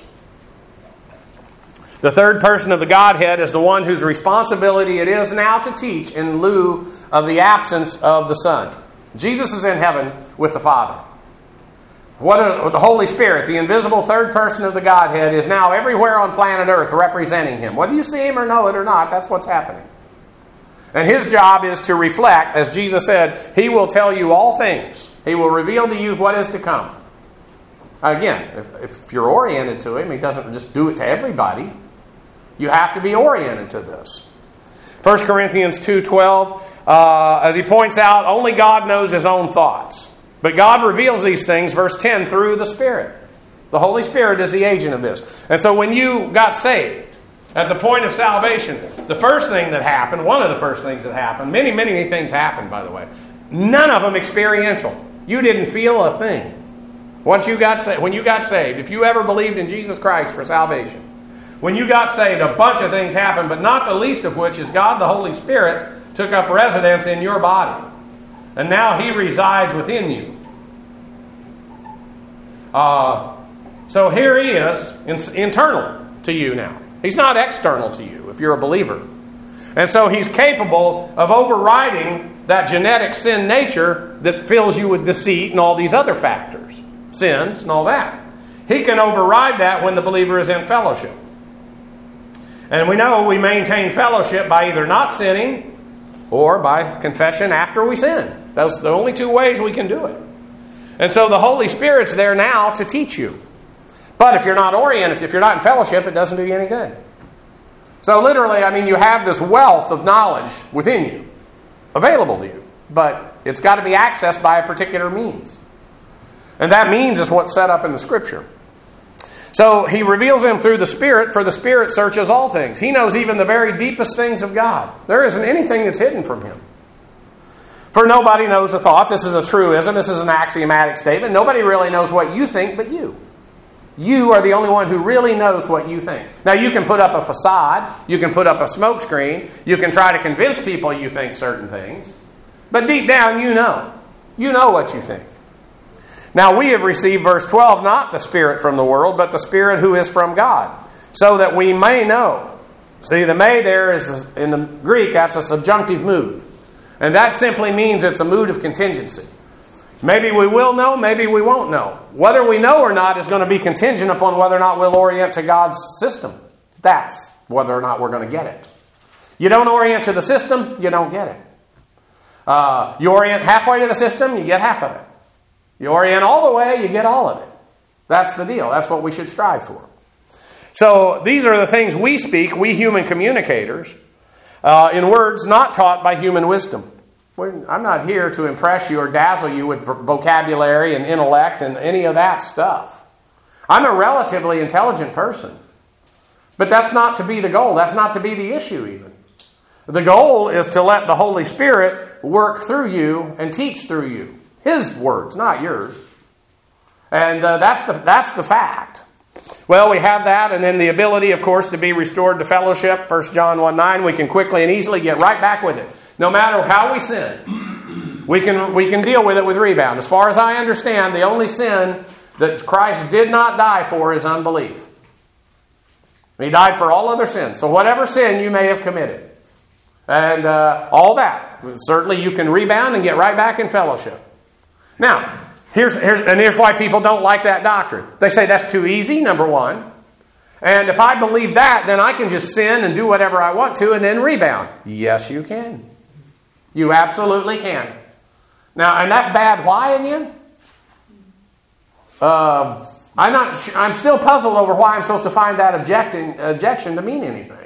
The third person of the Godhead is the one whose responsibility it is now to teach in lieu of the absence of the Son. Jesus is in heaven with the Father. What are, the Holy Spirit, the invisible third person of the Godhead, is now everywhere on planet Earth representing Him. Whether you see Him or know it or not, that's what's happening. And His job is to reflect, as Jesus said, He will tell you all things. He will reveal to you what is to come. Again, if, if you're oriented to Him, He doesn't just do it to everybody. You have to be oriented to this. First Corinthians two twelve, uh, as he points out, only God knows His own thoughts. But God reveals these things, verse ten, through the Spirit. The Holy Spirit is the agent of this. And so when you got saved, at the point of salvation, the first thing that happened, one of the first things that happened, many, many things happened, by the way. None of them experiential. You didn't feel a thing. Once you got saved, when you got saved, if you ever believed in Jesus Christ for salvation, when you got saved, a bunch of things happened, but not the least of which is God the Holy Spirit took up residence in your body. And now He resides within you. Uh, so here He is, in, internal to you now. He's not external to you if you're a believer. And so He's capable of overriding that genetic sin nature that fills you with deceit and all these other factors, sins and all that. He can override that when the believer is in fellowship. And we know we maintain fellowship by either not sinning or by confession after we sin. Those are the only two ways we can do it. And so the Holy Spirit's there now to teach you. But if you're not oriented, if you're not in fellowship, it doesn't do you any good. So literally, I mean, you have this wealth of knowledge within you, available to you. But it's got to be accessed by a particular means. And that means is what's set up in the Scripture. So He reveals Him through the Spirit, for the Spirit searches all things. He knows even the very deepest things of God. There isn't anything that's hidden from Him. For nobody knows the thoughts. This is a truism. This is an axiomatic statement. Nobody really knows what you think but you. You are the only one who really knows what you think. Now, you can put up a facade. You can put up a smoke screen. You can try to convince people you think certain things. But deep down, you know. You know what you think. Now, we have received, verse twelve, not the Spirit from the world, but the Spirit who is from God, so that we may know. See, the may there is, in the Greek, that's a subjunctive mood. And that simply means it's a mood of contingency. Maybe we will know, maybe we won't know. Whether we know or not is going to be contingent upon whether or not we'll orient to God's system. That's whether or not we're going to get it. You don't orient to the system, you don't get it. Uh, you orient halfway to the system, you get half of it. You orient all the way, you get all of it. That's the deal. That's what we should strive for. So these are the things we speak, we human communicators, uh, in words not taught by human wisdom. I'm not here to impress you or dazzle you with vocabulary and intellect and any of that stuff. I'm a relatively intelligent person. But that's not to be the goal. That's not to be the issue even. The goal is to let the Holy Spirit work through you and teach through you. His words, not yours. And uh, that's the that's the fact. Well, we have that, and then the ability, of course, to be restored to fellowship. First John one nine, we can quickly and easily get right back with it. No matter how we sin, we can we can deal with it with rebound. As far as I understand, the only sin that Christ did not die for is unbelief. He died for all other sins. So whatever sin you may have committed, and uh, all that, certainly you can rebound and get right back in fellowship. Now, here's, here's and here's why people don't like that doctrine. They say that's too easy, number one. And if I believe that, then I can just sin and do whatever I want to and then rebound. Yes, you can. You absolutely can. Now, and that's bad. Why again? Uh, I'm not. I'm still puzzled over why I'm supposed to find that objecting, objection to mean anything.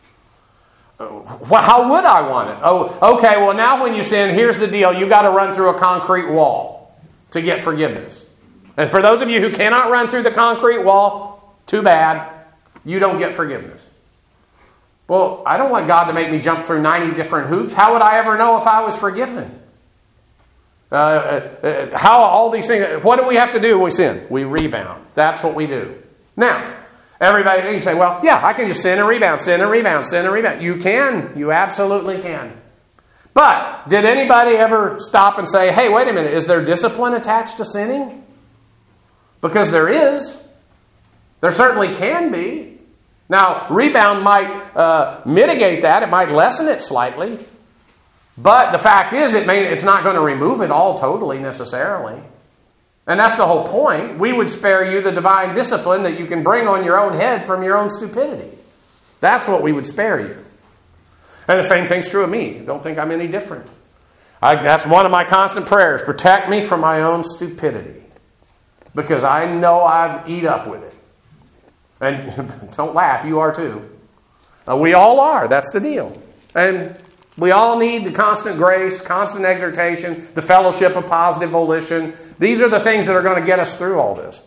How would I want it? Oh, okay, well now when you sin, here's the deal. You got to run through a concrete wall to get forgiveness. And for those of you who cannot run through the concrete wall, too bad. You don't get forgiveness. Well, I don't want God to make me jump through ninety different hoops. How would I ever know if I was forgiven? Uh, uh, how all these things, what do we have to do when we sin? We rebound. That's what we do. Now, everybody, you say, well, yeah, I can just sin and rebound, sin and rebound, sin and rebound. You can. You absolutely can. But did anybody ever stop and say, hey, wait a minute, is there discipline attached to sinning? Because there is. There certainly can be. Now, rebound might uh, mitigate that. It might lessen it slightly. But the fact is, it may, it's not going to remove it all totally necessarily. And that's the whole point. We would spare you the divine discipline that you can bring on your own head from your own stupidity. That's what we would spare you. And the same thing's true of me. Don't think I'm any different. I, that's one of my constant prayers. Protect me from my own stupidity. Because I know I eat up with it. And don't laugh, you are too. Uh, we all are. That's the deal. And we all need the constant grace, constant exhortation, the fellowship of positive volition. These are the things that are going to get us through all this.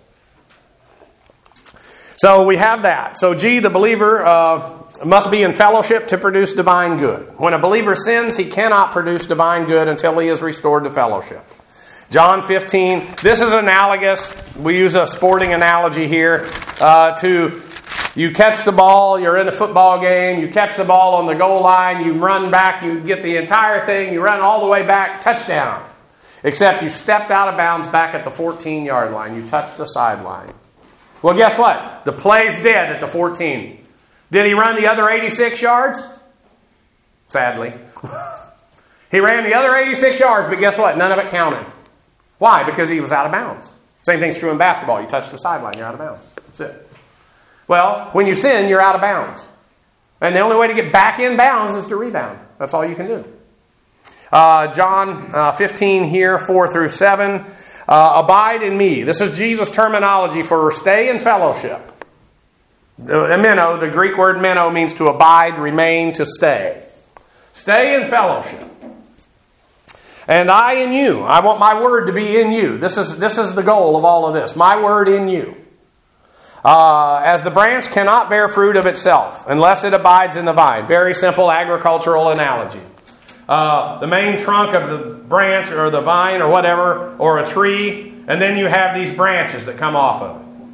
So we have that. So G, the believer uh, must be in fellowship to produce divine good. When a believer sins, he cannot produce divine good until he is restored to fellowship. John fifteen, this is analogous. We use a sporting analogy here uh, to you catch the ball, you're in a football game, you catch the ball on the goal line, you run back, you get the entire thing, you run all the way back, touchdown. Except you stepped out of bounds back at the fourteen-yard line. You touched the sideline. Well, guess what? The play's dead at the fourteen. Did he run the other eighty-six yards? Sadly. He ran the other eighty-six yards, but guess what? None of it counted. Why? Because he was out of bounds. Same thing's true in basketball. You touch the sideline, you're out of bounds. That's it. Well, when you sin, you're out of bounds. And the only way to get back in bounds is to rebound. That's all you can do. Uh, John uh, fifteen here, four through seven. Uh, abide in me. This is Jesus' terminology for stay in fellowship. The, meno, the Greek word meno means to abide, remain, to stay. Stay in fellowship. And I in you. I want my word to be in you. This is, this is the goal of all of this. My word in you. Uh, as the branch cannot bear fruit of itself unless it abides in the vine. Very simple agricultural analogy. Uh, the main trunk of the branch or the vine or whatever, or a tree, and then you have these branches that come off of it.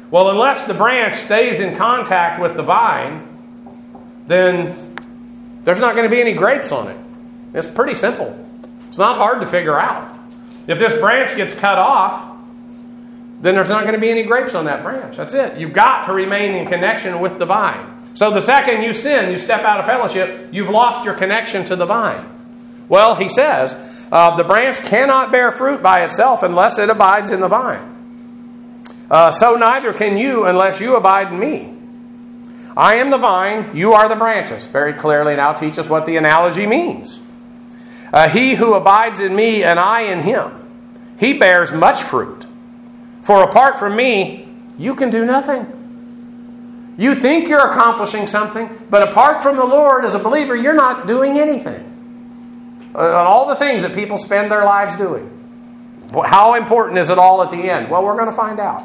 Well, unless the branch stays in contact with the vine, then there's not going to be any grapes on it. It's pretty simple. It's not hard to figure out. If this branch gets cut off, then there's not going to be any grapes on that branch. That's it. You've got to remain in connection with the vine. So the second you sin, you step out of fellowship, you've lost your connection to the vine. Well, he says, uh, the branch cannot bear fruit by itself unless it abides in the vine. Uh, so neither can you unless you abide in me. I am the vine, you are the branches. Very clearly now teach us what the analogy means. Uh, he who abides in me and I in him, he bears much fruit. For apart from me, you can do nothing. You think you're accomplishing something, but apart from the Lord as a believer, you're not doing anything. Uh, on all the things that people spend their lives doing. How important is it all at the end? Well, we're going to find out.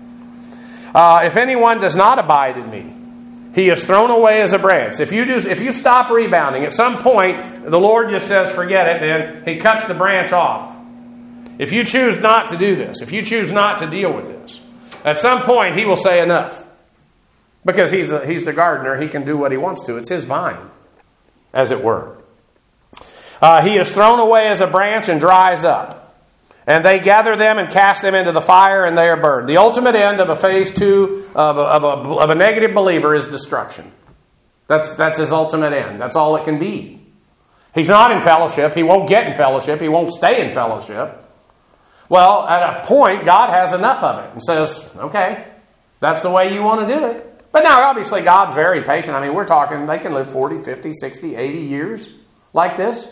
Uh, if anyone does not abide in me, he is thrown away as a branch. If you do, if you stop rebounding, at some point, the Lord just says, forget it, then He cuts the branch off. If you choose not to do this, if you choose not to deal with this, at some point He will say enough. Because He's the, he's the gardener, He can do what He wants to. It's His vine, as it were. Uh, he is thrown away as a branch and dries up. And they gather them and cast them into the fire, and they are burned. The ultimate end of a phase two of a, of a, of a negative believer is destruction. That's, that's his ultimate end. That's all it can be. He's not in fellowship. He won't get in fellowship. He won't stay in fellowship. Well, at a point, God has enough of it and says, okay, that's the way you want to do it. But now, obviously, God's very patient. I mean, we're talking, they can live forty, fifty, sixty, eighty years like this.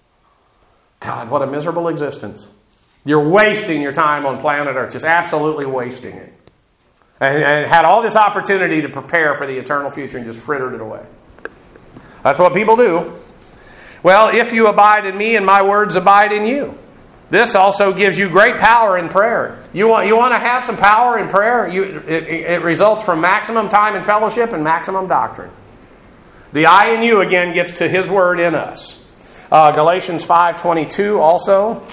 God, what a miserable existence. You're wasting your time on planet Earth, just absolutely wasting it. And, and had all this opportunity to prepare for the eternal future and just frittered it away. That's what people do. Well, if you abide in me and my words abide in you. This also gives you great power in prayer. You want, you want to have some power in prayer? You, it, it results from maximum time in fellowship and maximum doctrine. The I in you, again, gets to His word in us. Uh, Galatians five twenty-two also.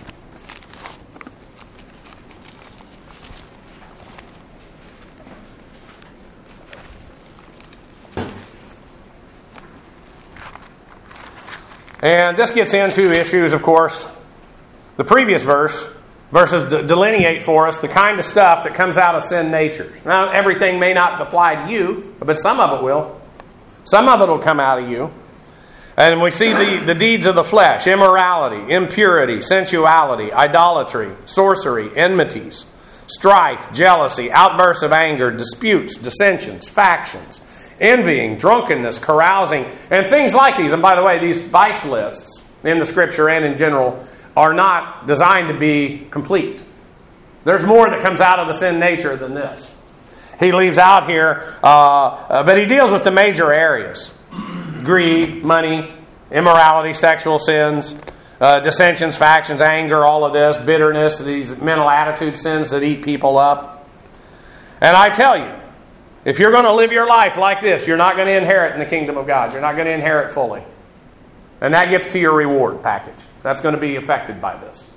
And this gets into issues, of course. The previous verse, verses de- delineate for us the kind of stuff that comes out of sin natures. Now, everything may not apply to you, but some of it will. Some of it will come out of you. And we see the, the deeds of the flesh, immorality, impurity, sensuality, idolatry, sorcery, enmities, strife, jealousy, outbursts of anger, disputes, dissensions, factions, envying, drunkenness, carousing, and things like these. And by the way, these vice lists in the Scripture and in general are not designed to be complete. There's more that comes out of the sin nature than this. He leaves out here, uh, uh, but he deals with the major areas. Greed, money, immorality, sexual sins, uh, dissensions, factions, anger, all of this, bitterness, these mental attitude sins that eat people up. And I tell you, if you're going to live your life like this, you're not going to inherit in the kingdom of God. You're not going to inherit fully. And that gets to your reward package. That's going to be affected by this.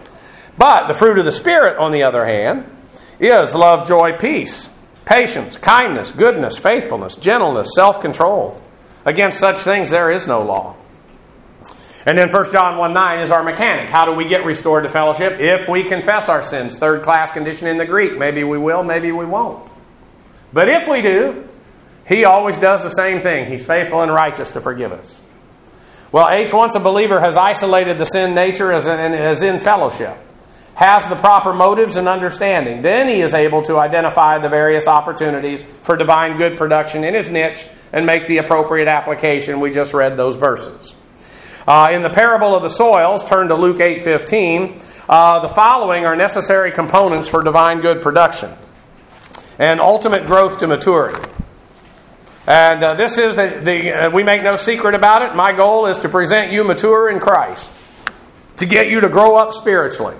But the fruit of the Spirit, on the other hand, is love, joy, peace, patience, kindness, goodness, faithfulness, gentleness, self-control. Against such things there is no law. And then First John one nine is our mechanic. How do we get restored to fellowship? If we confess our sins. Third class condition in the Greek. Maybe we will, maybe we won't. But if we do, He always does the same thing. He's faithful and righteous to forgive us. Well, H, once a believer has isolated the sin nature as in, as in fellowship, has the proper motives and understanding, then he is able to identify the various opportunities for divine good production in his niche and make the appropriate application. We just read those verses. Uh, in the parable of the soils, turn to Luke eight fifteen, uh, the following are necessary components for divine good production and ultimate growth to maturity. And uh, this is, the, the uh, we make no secret about it. My goal is to present you mature in Christ, to get you to grow up spiritually.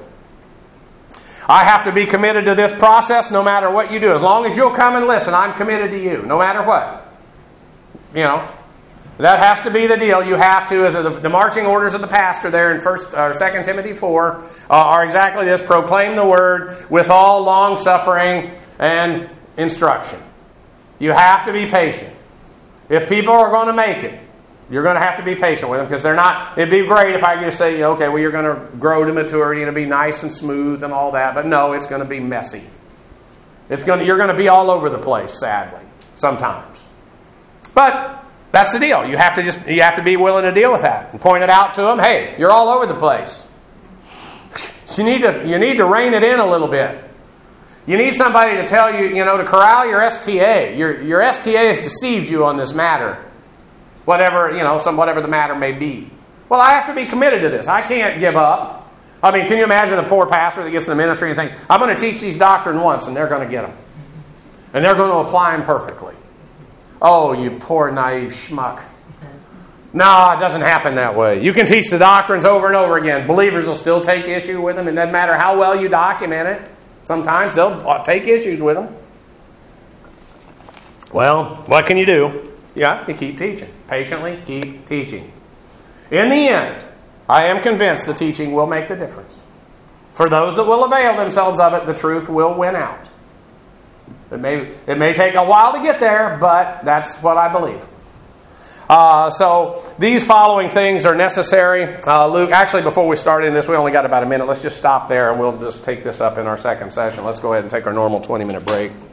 I have to be committed to this process no matter what you do. As long as you'll come and listen, I'm committed to you, no matter what. You know, That has to be the deal. You have to, as the, the marching orders of the pastor there in First or Second Timothy four uh, are exactly this: proclaim the word with all long suffering and instruction. You have to be patient. If people are going to make it, you're going to have to be patient with them, because they're not. It'd be great if I could just say, okay, well, you're going to grow to maturity and it'll be nice and smooth and all that. But no, it's going to be messy. It's going to, you're going to be all over the place, sadly, sometimes. But that's the deal. You have to just you have to be willing to deal with that and point it out to them. Hey, you're all over the place. You need to you need to rein it in a little bit. You need somebody to tell you, you know, to corral your S T A. Your your S T A has deceived you on this matter. Whatever, you know, some whatever the matter may be. Well, I have to be committed to this. I can't give up. I mean, can you imagine a poor pastor that gets in the ministry and thinks, I'm going to teach these doctrine once, and they're going to get them. And they're going to apply them perfectly. Oh, you poor naive schmuck. No, it doesn't happen that way. You can teach the doctrines over and over again. Believers will still take issue with them. It doesn't matter how well you document it. Sometimes they'll take issues with them. Well, what can you do? Yeah, you keep teaching. Patiently keep teaching. In the end, I am convinced the teaching will make the difference. For those that will avail themselves of it, the truth will win out. It may, it may take a while to get there, but that's what I believe. Uh, so these following things are necessary. Uh, Luke, actually, before we start in this, we only got about a minute. Let's just stop there, and we'll just take this up in our second session. Let's go ahead and take our normal twenty-minute break.